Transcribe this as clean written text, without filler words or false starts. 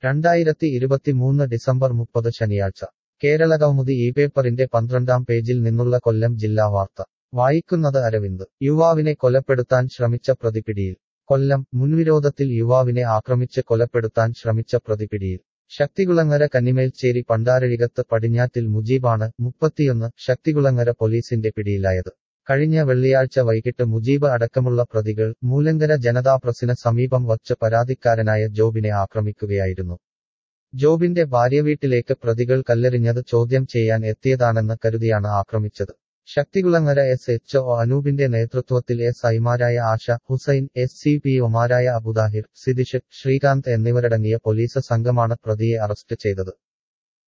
2023 December 30 ശനിയാഴ്ച കേരളകൗമുദി ഈ പേപ്പറിന്റെ 12-ാം പേജിൽ നിന്നുള്ള കൊല്ലം ജില്ലാ വാർത്ത വായിക്കുന്നത് അരവിന്ദ് യുവാവിനെ കൊലപ്പെടുത്താൻ ശ്രമിച്ച പ്രതി പിടിയിൽ കൊല്ലം മുൻവിരോധത്തിൽ യുവാവിനെ ആക്രമിച്ച് കൊലപ്പെടുത്താൻ ശ്രമിച്ച പ്രതി പിടിയിൽ ശക്തികുളങ്ങര കന്നിമേൽച്ചേരി പണ്ടാരഴികത്ത് പടിഞ്ഞാറ്റിൽ മുജീബാണ് 31 ശക്തികുളങ്ങര പോലീസിന്റെ പിടിയിലായത് കഴിഞ്ഞ വെള്ളിയാഴ്ച വൈകിട്ട് മുജീബ് അടക്കമുള്ള പ്രതികൾ മൂലങ്കര ജനതാ പ്രസിന് സമീപം വച്ച് പരാതിക്കാരനായ ജോബിനെ ആക്രമിക്കുകയായിരുന്നു ജോബിന്റെ ഭാര്യവീട്ടിലേക്ക് പ്രതികൾ കല്ലെറിഞ്ഞത് ചോദ്യം ചെയ്യാൻ എത്തിയതാണെന്ന് കരുതിയാണ് ആക്രമിച്ചത് ശക്തികുളങ്ങര SHO അനൂപിന്റെ നേതൃത്വത്തിൽ SIമാരായ ആശ ഹുസൈൻ SCPOമാരായ അബുദാഹിർ സിദിഷ് ശ്രീകാന്ത് എന്നിവരടങ്ങിയ പോലീസ് സംഘമാണ് പ്രതിയെ അറസ്റ്റ് ചെയ്തത്